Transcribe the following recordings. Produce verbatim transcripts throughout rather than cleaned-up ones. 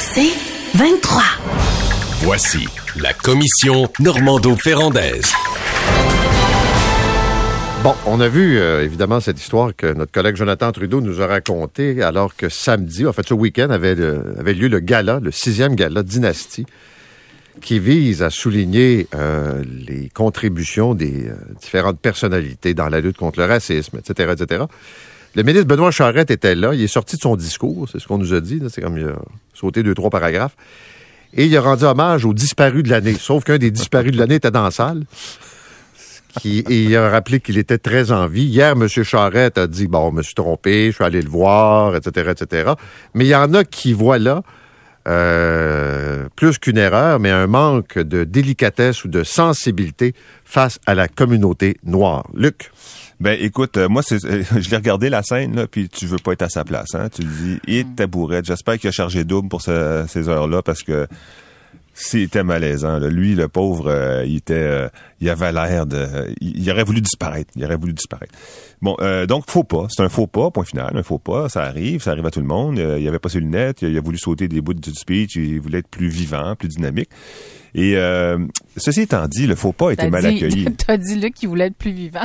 C'est vingt-trois. Voici la commission Normando-Ferrandaise. Bon, on a vu euh, évidemment cette histoire que notre collègue Jonathan Trudeau nous a racontée alors que samedi, en fait ce week-end, avait, le, avait lieu le gala, le sixième gala Dynastie, qui vise à souligner euh, les contributions des euh, différentes personnalités dans la lutte contre le racisme, et cetera, et cetera. Le ministre Benoît Charette était là, il est sorti de son discours, c'est ce qu'on nous a dit, là, c'est comme il a sauté deux, trois paragraphes, et il a rendu hommage aux disparus de l'année, sauf qu'un des disparus de l'année était dans la salle. Qui, et il a rappelé qu'il était très en vie. Hier, M. Charette a dit, bon, je me suis trompé, je suis allé le voir, et cetera, et cetera. Mais il y en a qui voient là, euh, plus qu'une erreur, mais un manque de délicatesse ou de sensibilité face à la communauté noire. Luc? Ben, écoute, euh, moi, c'est, euh, je l'ai regardé la scène, là, puis tu veux pas être à sa place, hein. Tu te dis, et tabourette. J'espère qu'il a chargé double pour ce, ces heures-là, parce que c'était malaisant, là. Lui, le pauvre, euh, il était, euh, il avait l'air de, euh, il, il aurait voulu disparaître. Il aurait voulu disparaître. Bon, euh, donc faux pas. C'est un faux pas, point final. Un faux pas, ça arrive, ça arrive à tout le monde. Euh, il avait pas ses lunettes, il, il a voulu sauter des bouts du speech, il voulait être plus vivant, plus dynamique. Et euh, ceci étant dit, le faux pas a été t'as mal dit, accueilli. T'as dit Luc qu'il voulait être plus vivant.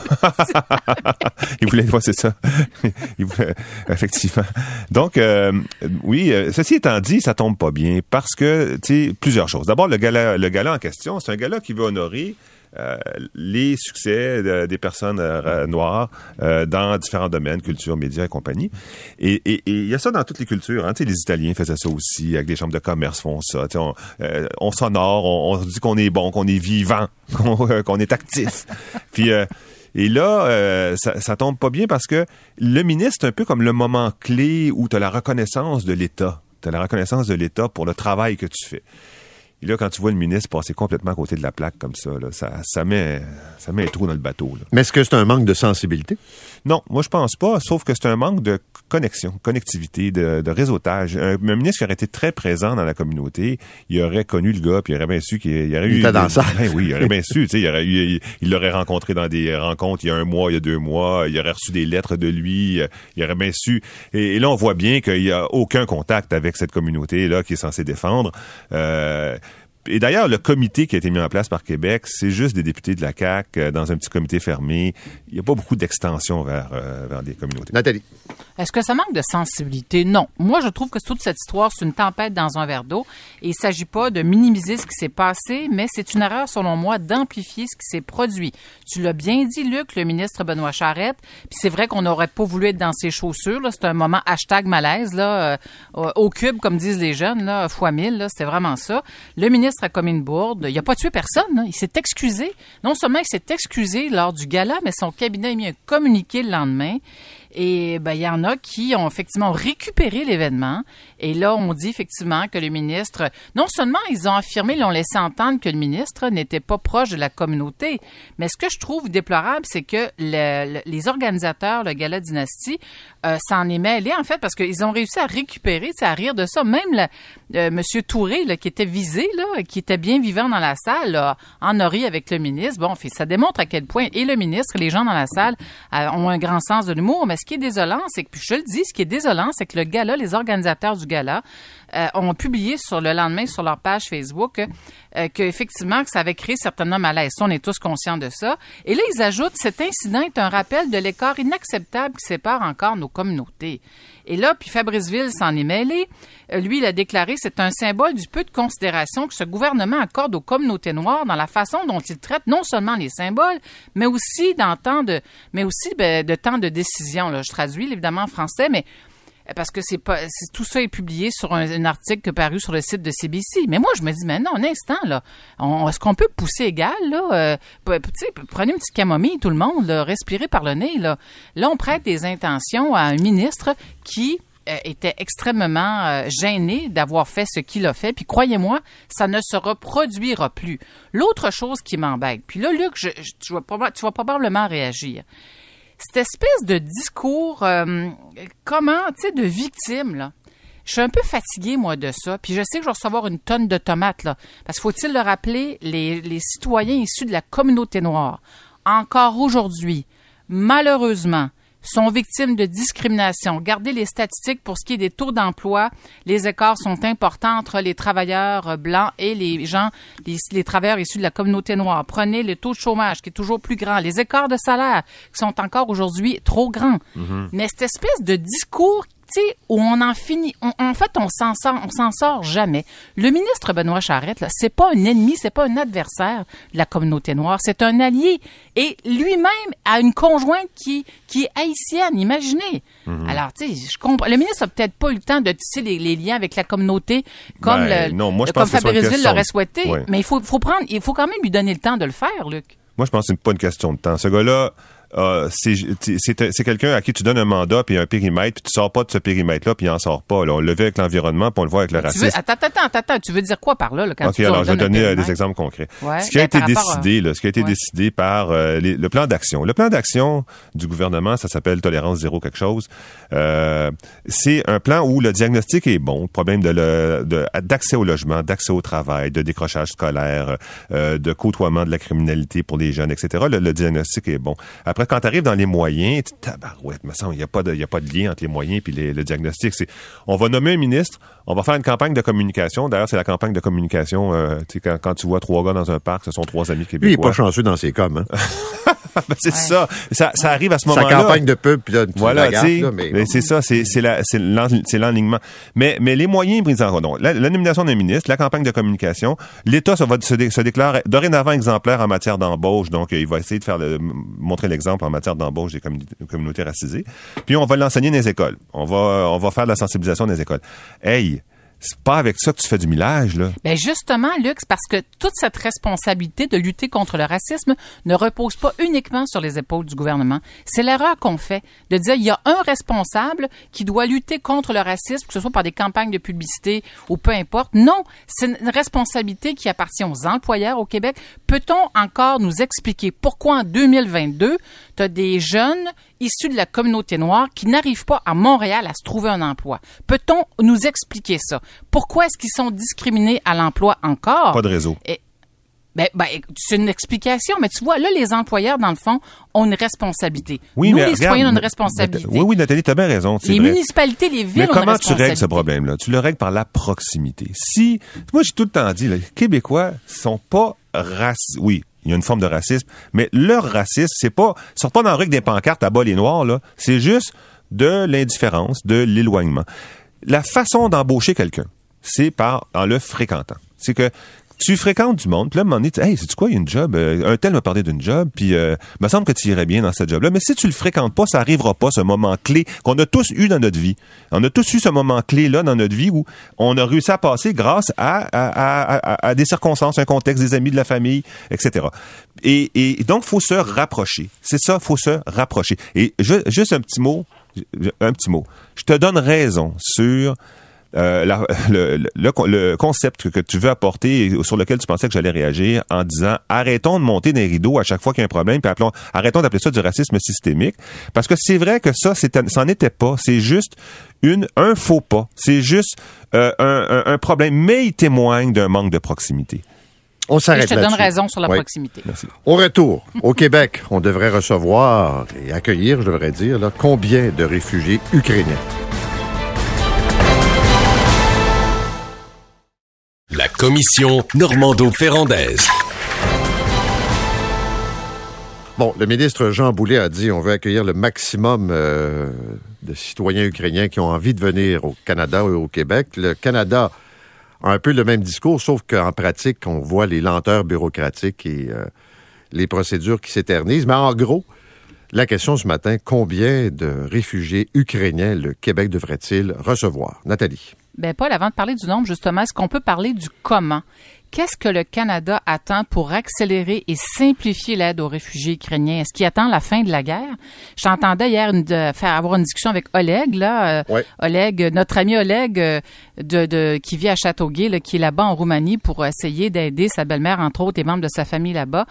il voulait, ouais, c'est ça. il voulait, effectivement. Donc, euh, oui, euh, ceci étant dit, ça tombe pas bien parce que, tu sais, plusieurs choses. D'abord, le gala, le gala en question, c'est un gala qui veut honorer Euh, les succès de, des personnes euh, noires euh, dans différents domaines, culture, médias et compagnie. Et il y a ça dans toutes les cultures. Hein. Les Italiens faisaient ça aussi, avec les chambres de commerce font ça. On, euh, on s'honore, on, on dit qu'on est bon, qu'on est vivant, qu'on, euh, qu'on est actif. Puis euh, et là, euh, ça, ça tombe pas bien parce que le ministre, c'est un peu comme le moment clé où tu as la reconnaissance de l'État. Tu as la reconnaissance de l'État pour le travail que tu fais. Et là, quand tu vois le ministre passer complètement à côté de la plaque comme ça, là, ça, ça met, ça met un trou dans le bateau, là. Mais est-ce que c'est un manque de sensibilité? Non, moi je pense pas, sauf que c'est un manque de connexion, connectivité, de, de réseautage. Un, un ministre qui aurait été très présent dans la communauté, il aurait connu le gars, puis il aurait bien su qu'il il aurait il eu... était dans ça. Ben oui, il aurait bien su, tu sais, il aurait eu, il, il l'aurait rencontré dans des rencontres il y a un mois, il y a deux mois, il aurait reçu des lettres de lui, il aurait bien su. Et, et là, on voit bien qu'il y a aucun contact avec cette communauté-là qui est censée défendre. Euh, Et d'ailleurs, le comité qui a été mis en place par Québec, c'est juste des députés de la C A Q euh, dans un petit comité fermé. Il n'y a pas beaucoup d'extension vers, euh, vers des communautés. Nathalie? Est-ce que ça manque de sensibilité? Non. Moi, je trouve que toute cette histoire, c'est une tempête dans un verre d'eau. Et il ne s'agit pas de minimiser ce qui s'est passé, mais c'est une erreur, selon moi, d'amplifier ce qui s'est produit. Tu l'as bien dit, Luc, le ministre Benoît Charette. Puis c'est vrai qu'on n'aurait pas voulu être dans ses chaussures. Là. C'est un moment hashtag malaise, là, euh, au cube, comme disent les jeunes, là, fois mille. Là, c'était vraiment ça. Le ministre a commis une bourde. Il n'a pas tué personne. Hein. Il s'est excusé. Non seulement il s'est excusé lors du gala, mais son cabinet a mis un communiqué le lendemain. Et ben, il y en a qui ont effectivement récupéré l'événement. Et là, on dit effectivement que le ministre, non seulement ils ont affirmé, ils ont laissé entendre que le ministre n'était pas proche de la communauté, mais ce que je trouve déplorable, c'est que le, le, les organisateurs, le Gala Dynastie, euh, s'en est mêlé, en fait, parce qu'ils ont réussi à récupérer, à rire de ça. Même la, euh, M. Touré, là, qui était visé, là, qui était bien vivant dans la salle, là, en a ri avec le ministre. Bon, ça démontre à quel point, et le ministre, et les gens dans la salle euh, ont un grand sens de l'humour, mais ce qui est désolant, c'est que, puis je le dis, ce qui est désolant, c'est que le gala, les organisateurs du gala, euh, ont publié sur le lendemain sur leur page Facebook euh, qu'effectivement, que ça avait créé certainement malaise. On est tous conscients de ça. Et là, ils ajoutent, cet incident est un rappel de l'écart inacceptable qui sépare encore nos communautés. Et là, puis Fabrice Ville s'en est mêlé. Euh, lui, il a déclaré, c'est un symbole du peu de considération que ce gouvernement accorde aux communautés noires dans la façon dont il traite non seulement les symboles, mais aussi dans temps de, mais aussi ben, de temps de décision. Là, je traduis évidemment en français, mais parce que c'est pas, c'est, tout ça est publié sur un, un article paru sur le site de C B C. Mais moi, je me dis, mais non, un instant, là, on, est-ce qu'on peut pousser égal, là? Euh, tu sais, prenez une petite camomille, tout le monde, là, respirez par le nez, là. Là, on prête des intentions à un ministre qui euh, était extrêmement euh, gêné d'avoir fait ce qu'il a fait. Puis croyez-moi, ça ne se reproduira plus. L'autre chose qui m'embête, puis là, Luc, je, je, tu, vas, tu vas probablement réagir. Cette espèce de discours, euh, comment, tu sais, de victime, là. Je suis un peu fatiguée, moi, de ça. Puis je sais que je vais recevoir une tonne de tomates, là. Parce qu'il faut-il le rappeler, les, les citoyens issus de la communauté noire, encore aujourd'hui, malheureusement, sont victimes de discrimination. Regardez les statistiques pour ce qui est des taux d'emploi. Les écarts sont importants entre les travailleurs blancs et les gens, les, les travailleurs issus de la communauté noire. Prenez le taux de chômage qui est toujours plus grand. Les écarts de salaire qui sont encore aujourd'hui trop grands. Mm-hmm. Mais cette espèce de discours où on en finit, on, en fait, on s'en sort, on s'en sort jamais. Le ministre Benoît Charette, là, c'est pas un ennemi, c'est pas un adversaire de la communauté noire, c'est un allié. Et lui-même a une conjointe qui, qui est haïtienne, imaginez. Mm-hmm. Alors, tu sais, je comprends. Le ministre a peut-être pas eu le temps de tisser les, les liens avec la communauté comme ben, le, non, moi, je comme pense Fabrice Ville l'aurait souhaité. Ouais. Mais il faut, faut prendre, il faut quand même lui donner le temps de le faire, Luc. Moi, je pense que c'est pas une question de temps. Ce gars-là, Euh, c'est, c'est, c'est quelqu'un à qui tu donnes un mandat puis un périmètre, puis tu sors pas de ce périmètre-là, puis il en sort pas. Là. On le vit avec l'environnement, puis on le voit avec le tu racisme. Veux, attends, attends, attends, tu veux dire quoi par là, là quand OK, tu alors je vais donner euh, des exemples concrets. Ouais, ce qui a ben, été à... décidé, là, ce qui a été ouais. décidé par euh, les, le plan d'action. Le plan d'action du gouvernement, ça s'appelle Tolérance zéro quelque chose. Euh, c'est un plan où le diagnostic est bon, problème de, le, de d'accès au logement, d'accès au travail, de décrochage scolaire, euh, de côtoiement de la criminalité pour les jeunes, et cetera. Le, le diagnostic est bon. Après, quand tu arrives dans les moyens, tabarouette, me semble, il n'y a pas de, il y a pas de lien entre les moyens et les, le diagnostic. C'est, on va nommer un ministre, on va faire une campagne de communication. D'ailleurs, c'est la campagne de communication, euh, tu sais, quand, quand tu vois trois gars dans un parc, ce sont trois amis québécois. Lui, il n'est pas chanceux dans ses coms, hein. ben, c'est ouais. ça. ça. Ça arrive à ce moment-là. Sa campagne de pub, puis là, tu voilà, la gaffe, là, mais... mais c'est ça, c'est, c'est, la, c'est, l'en, c'est l'enlignement. Mais, mais les moyens pris en compte. La, la nomination d'un ministre, la campagne de communication, l'État ça va, se, dé, se déclare dorénavant exemplaire en matière d'embauche. Donc, il va essayer de faire le, montrer l'exemple en matière d'embauche des communi- communautés racisées. Puis, on va l'enseigner dans les écoles. On va, on va faire de la sensibilisation dans les écoles. Hey! C'est pas avec ça que tu fais du millage, là. Ben justement, Luc, c'est parce que toute cette responsabilité de lutter contre le racisme ne repose pas uniquement sur les épaules du gouvernement. C'est l'erreur qu'on fait de dire il y a un responsable qui doit lutter contre le racisme, que ce soit par des campagnes de publicité ou peu importe. Non, c'est une responsabilité qui appartient aux employeurs au Québec. Peut-on encore nous expliquer pourquoi en deux mille vingt-deux, tu as des jeunes issus de la communauté noire qui n'arrivent pas à Montréal à se trouver un emploi? Peut-on nous expliquer ça? Pourquoi est-ce qu'ils sont discriminés à l'emploi encore? Pas de réseau. Et, ben, ben, c'est une explication, mais tu vois, là, les employeurs, dans le fond, ont une responsabilité. Oui, Nous, mais les regarde, citoyens, ont une responsabilité. Oui, oui, Nathalie, t'as bien raison. C'est les vrai. municipalités, les villes mais ont une comment responsabilité. tu règles ce problème-là? Tu le règles par la proximité. Si, moi, j'ai tout le temps dit, les Québécois sont pas racistes. Oui. Il y a une forme de racisme, mais leur racisme, c'est pas, ils sortent pas dans la rue avec des pancartes à bas les noirs, là. C'est juste de l'indifférence, de l'éloignement. La façon d'embaucher quelqu'un, c'est par, en le fréquentant. C'est que, tu fréquentes du monde, puis là, à un moment donné, tu dis, hey, c'est-tu quoi, il y a une job? Euh, un tel m'a parlé d'une job, puis euh, il me semble que tu irais bien dans cette job-là. Mais si tu le fréquentes pas, ça arrivera pas, ce moment clé qu'on a tous eu dans notre vie. On a tous eu ce moment clé-là dans notre vie où on a réussi à passer grâce à, à, à, à, à des circonstances, un contexte, des amis, de la famille, et cetera. Et, et donc, faut se rapprocher. C'est ça, faut se rapprocher. Et je, juste un petit mot, un petit mot. Je te donne raison sur... Euh, la, le, le, le concept que tu veux apporter et sur lequel tu pensais que j'allais réagir en disant arrêtons de monter des rideaux à chaque fois qu'il y a un problème, puis appelons, arrêtons d'appeler ça du racisme systémique, parce que c'est vrai que ça, c'est, c'en était pas, c'est juste une un faux pas, c'est juste euh, un, un, un problème, mais il témoigne d'un manque de proximité. On s'arrête là-dessus. Je te là-dessus. donne raison sur la oui. proximité. Merci. Au retour, au Québec, on devrait recevoir et accueillir, je devrais dire, là, combien de réfugiés ukrainiens? La commission Normando-Ferrandaise. Bon, le ministre Jean Boulet a dit on veut accueillir le maximum euh, de citoyens ukrainiens qui ont envie de venir au Canada et au Québec. Le Canada a un peu le même discours, sauf qu'en pratique, on voit les lenteurs bureaucratiques et euh, les procédures qui s'éternisent. Mais en gros, la question ce matin, combien de réfugiés ukrainiens le Québec devrait-il recevoir? Nathalie. Ben Paul, avant de parler du nombre, justement, est-ce qu'on peut parler du comment? Qu'est-ce que le Canada attend pour accélérer et simplifier l'aide aux réfugiés ukrainiens? Est-ce qu'il attend la fin de la guerre? J'entendais hier une, de, faire avoir une discussion avec Oleg, là, euh, ouais. Oleg, notre ami Oleg, euh, de, de, qui vit à Châteauguay, là, qui est là-bas en Roumanie pour essayer d'aider sa belle-mère, entre autres, et membres de sa famille là-bas.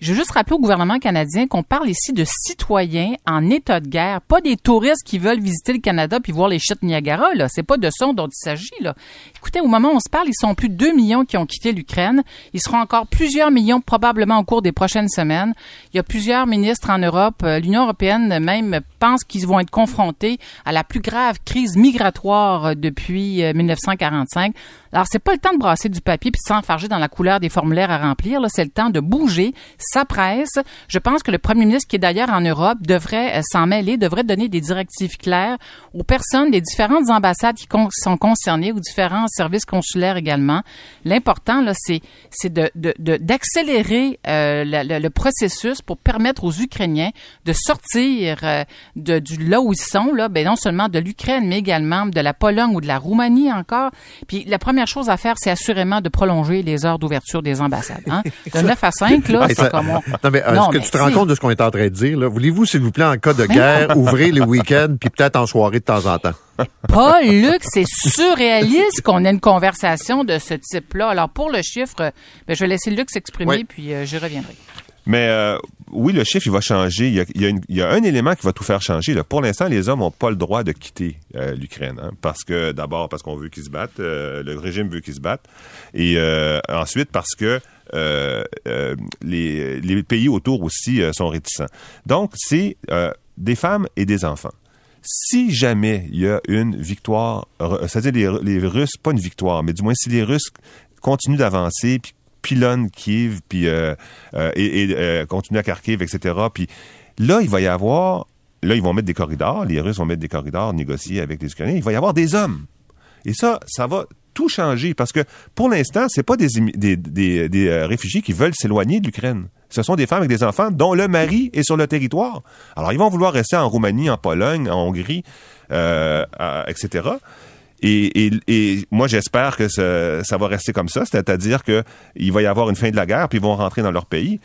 Je veux juste rappeler au gouvernement canadien qu'on parle ici de citoyens en état de guerre, pas des touristes qui veulent visiter le Canada puis voir les chutes Niagara, là. C'est pas de ça dont il s'agit, là. Écoutez, au moment où on se parle, ils sont plus de deux millions qui ont quitté l'Ukraine. Ils seront encore plusieurs millions probablement au cours des prochaines semaines. Il y a plusieurs ministres en Europe. L'Union européenne même pense qu'ils vont être confrontés à la plus grave crise migratoire depuis dix-neuf cent quarante-cinq. Alors, c'est pas le temps de brasser du papier puis de s'enfarger dans la couleur des formulaires à remplir. Là, c'est le temps de bouger. Ça presse. Je pense que le premier ministre, qui est d'ailleurs en Europe, devrait euh, s'en mêler, devrait donner des directives claires aux personnes des différentes ambassades qui con- sont concernées, aux différents services consulaires également. L'important, là, c'est, c'est de, de, de, d'accélérer euh, le, le, le processus pour permettre aux Ukrainiens de sortir euh, de, du là où ils sont, là, ben non seulement de l'Ukraine, mais également de la Pologne ou de la Roumanie encore. Puis la première chose à faire, c'est assurément de prolonger les heures d'ouverture des ambassades. Hein? De neuf à cinq, là, hey, c'est ça, comme on... Non, mais est-ce non, que mais tu te rends si. compte de ce qu'on est en train de dire, là? Voulez-vous, s'il vous plaît, en cas de guerre, ouvrir les week-ends puis peut-être en soirée de temps en temps? Pas, Luc, c'est surréaliste qu'on ait une conversation de ce type-là. Alors, pour le chiffre, ben, je vais laisser Luc s'exprimer, oui. puis euh, j'y reviendrai. Mais euh, oui, le chiffre, il va changer. Il y a, il y a, une, il y a un élément qui va tout faire changer. Là. Pour l'instant, les hommes n'ont pas le droit de quitter euh, l'Ukraine. Hein, parce que, d'abord, parce qu'on veut qu'ils se battent. Euh, le régime veut qu'ils se battent. Et euh, ensuite, parce que euh, euh, les, les pays autour aussi euh, sont réticents. Donc, c'est euh, des femmes et des enfants. Si jamais il y a une victoire, c'est-à-dire les, les Russes, pas une victoire, mais du moins si les Russes continuent d'avancer, puis pilonnent Kiev, puis euh, euh, et, et euh, continuent à Kharkiv, et cetera. Puis là, il va y avoir, là, ils vont mettre des corridors, les Russes vont mettre des corridors, négocier avec les Ukrainiens, il va y avoir des hommes. Et ça, ça va tout changer, parce que pour l'instant, c'est pas des, des, des, des euh, réfugiés qui veulent s'éloigner de l'Ukraine. Ce sont des femmes avec des enfants dont le mari est sur le territoire. Alors, ils vont vouloir rester en Roumanie, en Pologne, en Hongrie, euh, euh, et cetera. Et, et, et moi, j'espère que ça, ça va rester comme ça, c'est-à-dire qu'il va y avoir une fin de la guerre, puis ils vont rentrer dans leur pays.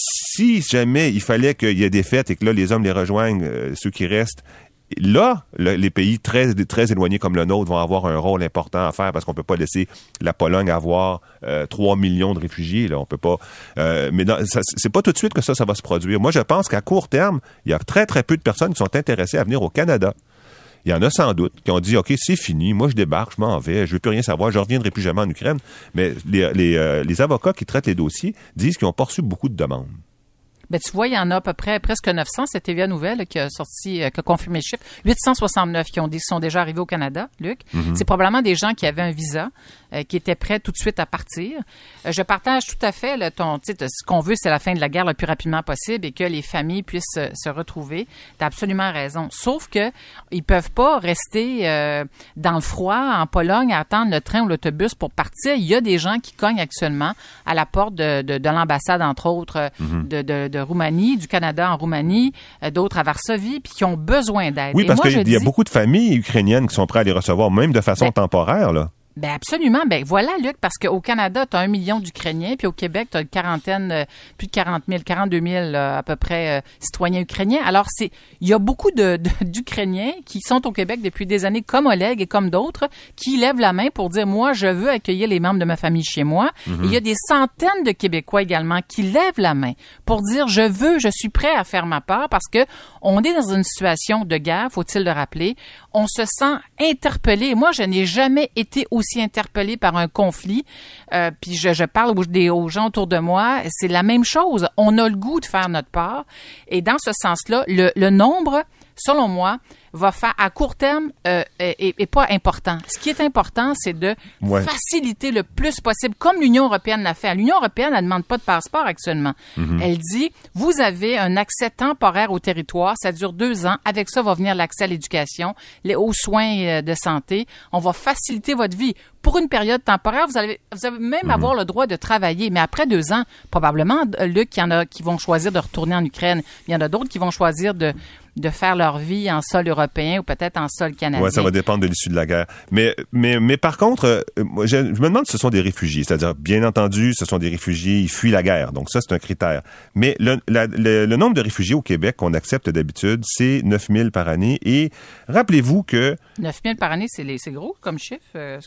Si jamais il fallait qu'il y ait des fêtes et que là, les hommes les rejoignent, euh, ceux qui restent, là, le, les pays très, très éloignés comme le nôtre vont avoir un rôle important à faire parce qu'on peut pas laisser la Pologne avoir euh, trois millions de réfugiés. Là, on peut pas. Euh, mais non, ça, c'est pas tout de suite que ça, ça va se produire. Moi, je pense qu'à court terme, il y a très, très peu de personnes qui sont intéressées à venir au Canada. Il y en a sans doute qui ont dit, OK, c'est fini, moi je débarque, je m'en vais, je veux plus rien savoir, je reviendrai plus jamais en Ukraine. Mais les, les, euh, les avocats qui traitent les dossiers disent qu'ils ont pas reçu beaucoup de demandes. Ben, tu vois, il y en a à peu près presque neuf cents. C'est T V A Nouvelle là, qui a sorti, euh, qui a confirmé le chiffre. huit cent soixante-neuf qui ont dit, sont déjà arrivés au Canada, Luc. Mm-hmm. C'est probablement des gens qui avaient un visa, euh, qui étaient prêts tout de suite à partir. Euh, je partage tout à fait là, ton, tu sais, ce qu'on veut, c'est la fin de la guerre le plus rapidement possible et que les familles puissent euh, se retrouver. T'as absolument raison. Sauf que ils peuvent pas rester euh, dans le froid en Pologne à attendre le train ou l'autobus pour partir. Il y a des gens qui cognent actuellement à la porte de, de, de l'ambassade, entre autres, mm-hmm. de, de, de Roumanie, du Canada en Roumanie, euh, d'autres à Varsovie, puis qui ont besoin d'aide. Oui, et parce moi, qu'il dis, y a beaucoup de familles ukrainiennes qui sont prêtes à les recevoir, même de façon ben, temporaire, là. Ben absolument. Ben voilà, Luc, parce qu'au Canada, tu as un million d'Ukrainiens, puis au Québec, tu as une quarantaine, euh, plus de quarante mille, quarante-deux mille euh, à peu près euh, citoyens ukrainiens. Alors, c'est, il y a beaucoup de, de, d'Ukrainiens qui sont au Québec depuis des années, comme Oleg et comme d'autres, qui lèvent la main pour dire, moi, je veux accueillir les membres de ma famille chez moi. Mm-hmm. Et il y a des centaines de Québécois également qui lèvent la main pour dire, je veux, je suis prêt à faire ma part, parce que on est dans une situation de guerre, faut-il le rappeler. On se sent interpellé. Moi, je n'ai jamais été aussi interpellé par un conflit. Euh, puis je, je parle aux, des, aux gens autour de moi. C'est la même chose. On a le goût de faire notre part. Et dans ce sens-là, le, le nombre, selon moi, va faire à court terme euh, est, est pas important. Ce qui est important, c'est de ouais. faciliter le plus possible, comme l'Union européenne l'a fait. L'Union européenne, elle ne demande pas de passeport actuellement. Mm-hmm. Elle dit, vous avez un accès temporaire au territoire, ça dure deux ans. Avec ça va venir l'accès à l'éducation, les, aux soins de santé. On va faciliter votre vie. Pour une période temporaire, vous allez, vous allez même mm-hmm. avoir le droit de travailler. Mais après deux ans, probablement, Luc, il y en a qui vont choisir de retourner en Ukraine. Il y en a d'autres qui vont choisir de de faire leur vie en sol européen ou peut-être en sol canadien. Oui, ça va dépendre de l'issue de la guerre. Mais, mais, mais par contre, euh, je, je me demande si ce sont des réfugiés. C'est-à-dire, bien entendu, ce sont des réfugiés, ils fuient la guerre. Donc ça, c'est un critère. Mais le, la, le, le nombre de réfugiés au Québec qu'on accepte d'habitude, c'est neuf mille par année. Et rappelez-vous que... neuf mille par année, c'est, les, c'est gros comme chiffre, euh, ce que ouais. t'as?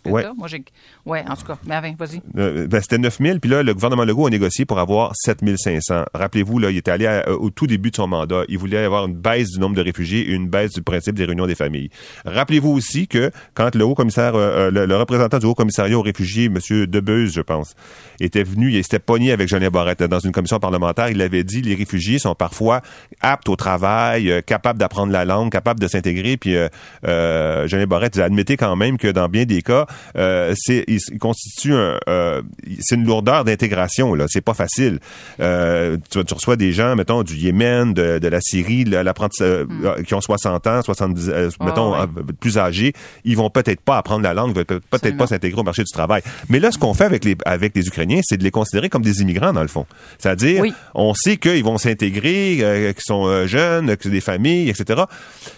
Moi, j'ai... Ouais, en tout cas. Ben, vas-y. Euh, ben, c'était neuf mille, puis là, le gouvernement Legault a négocié pour avoir sept mille cinq cents. Rappelez-vous, là, il était allé à, au tout début de son mandat. Il voulait avoir une baisse du nombre de réfugiés et une baisse du principe des réunions des familles. Rappelez-vous aussi que quand le haut commissaire, euh, le, le représentant du haut commissariat aux réfugiés, M. Debeuse, je pense, était venu, il s'était pogné avec Genet Barrette dans une commission parlementaire. Il avait dit, les réfugiés sont parfois aptes au travail, euh, capables d'apprendre la langue, capables de s'intégrer, puis euh, euh, Genet Barrette, admettez quand même que dans bien des cas, euh, c'est, il, il constitue un, euh, c'est une lourdeur d'intégration, là. C'est pas facile. Euh, tu, tu reçois des gens, mettons, du Yémen, de, de la Syrie, l'apprentissage, mm. qui ont soixante ans, soixante-dix, euh, oh, mettons, ouais. plus âgés. Ils vont peut-être pas apprendre la langue, ils vont peut-être Absolument. pas s'intégrer au marché du travail. Mais là, ce qu'on fait avec les, avec les Ukrainiens, c'est de les considérer comme des immigrants, dans le fond. C'est-à-dire, oui. on sait qu'ils vont s'intégrer, euh, qu'ils sont euh, jeunes, que c'est des familles, et cetera.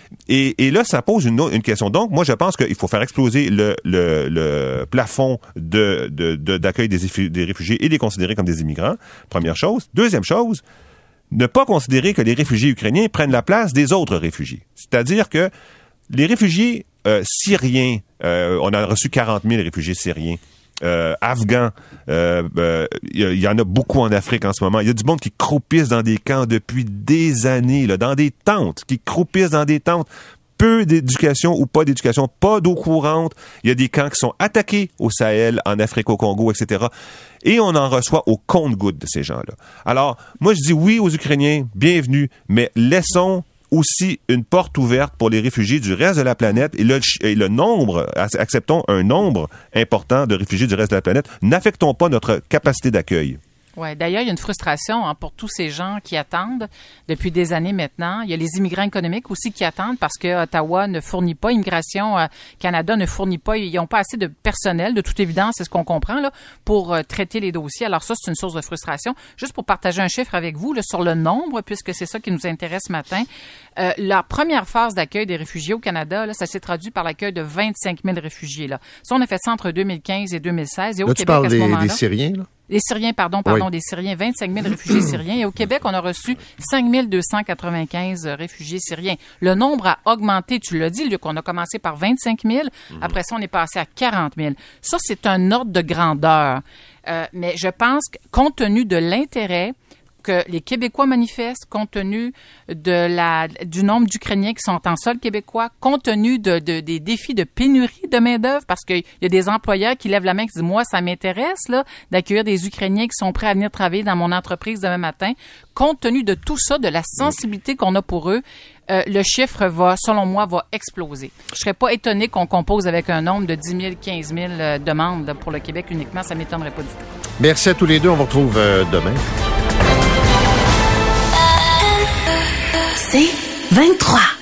Et, et là, ça pose une, une question. Donc, moi, je pense qu'il faut faire exploser le, le, le plafond de, de, de, d'accueil des, des réfugiés et les considérer comme des immigrants. Première chose. Deuxième chose, ne pas considérer que les réfugiés ukrainiens prennent la place des autres réfugiés. C'est-à-dire que les réfugiés euh, syriens, euh, on a reçu quarante mille réfugiés syriens. Euh, afghans, il euh, euh, y, y en a beaucoup en Afrique en ce moment. Il y a du monde qui croupissent dans des camps depuis des années, là, dans des tentes, qui croupissent dans des tentes. Peu d'éducation ou pas d'éducation, pas d'eau courante. Il y a des camps qui sont attaqués au Sahel, en Afrique, au Congo, et cetera. Et on en reçoit au compte-gouttes de ces gens-là. Alors, moi, je dis oui aux Ukrainiens, bienvenue, mais laissons aussi une porte ouverte pour les réfugiés du reste de la planète et le, et le nombre, acceptons un nombre important de réfugiés du reste de la planète, n'affectons pas notre capacité d'accueil. Oui, d'ailleurs, il y a une frustration hein, pour tous ces gens qui attendent depuis des années maintenant. Il y a les immigrants économiques aussi qui attendent parce que Ottawa ne fournit pas, Immigration euh, Canada ne fournit pas, ils n'ont pas assez de personnel, de toute évidence, c'est ce qu'on comprend, là, pour euh, traiter les dossiers. Alors ça, c'est une source de frustration. Juste pour partager un chiffre avec vous là, sur le nombre, puisque c'est ça qui nous intéresse ce matin. Euh, la première phase d'accueil des réfugiés au Canada, là, ça s'est traduit par l'accueil de vingt-cinq mille réfugiés. Là. Ça, on a fait ça entre deux mille quinze et deux mille seize. Et au là, Québec, tu parles à ce des, moment-là, des Syriens, là? Les Syriens, pardon, pardon, oui. des Syriens, vingt-cinq mille réfugiés syriens. Et au Québec, on a reçu cinq mille deux cent quatre-vingt-quinze réfugiés syriens. Le nombre a augmenté, tu l'as dit, Luc, on a commencé par vingt-cinq mille. Mm-hmm. Après ça, on est passé à quarante mille. Ça, c'est un ordre de grandeur. Euh, mais je pense que, compte tenu de l'intérêt que les Québécois manifestent, compte tenu de la, du nombre d'Ukrainiens qui sont en sol québécois, compte tenu de, de, des défis de pénurie de main-d'œuvre, parce qu'il y a des employeurs qui lèvent la main et qui disent « Moi, ça m'intéresse là, d'accueillir des Ukrainiens qui sont prêts à venir travailler dans mon entreprise demain matin. » Compte tenu de tout ça, de la sensibilité qu'on a pour eux, euh, le chiffre va, selon moi, va exploser. Je serais pas étonné qu'on compose avec un nombre de dix mille, quinze mille euh, demandes pour le Québec uniquement. Ça m'étonnerait pas du tout. Merci à tous les deux. On vous retrouve euh, demain. C'est vingt-trois.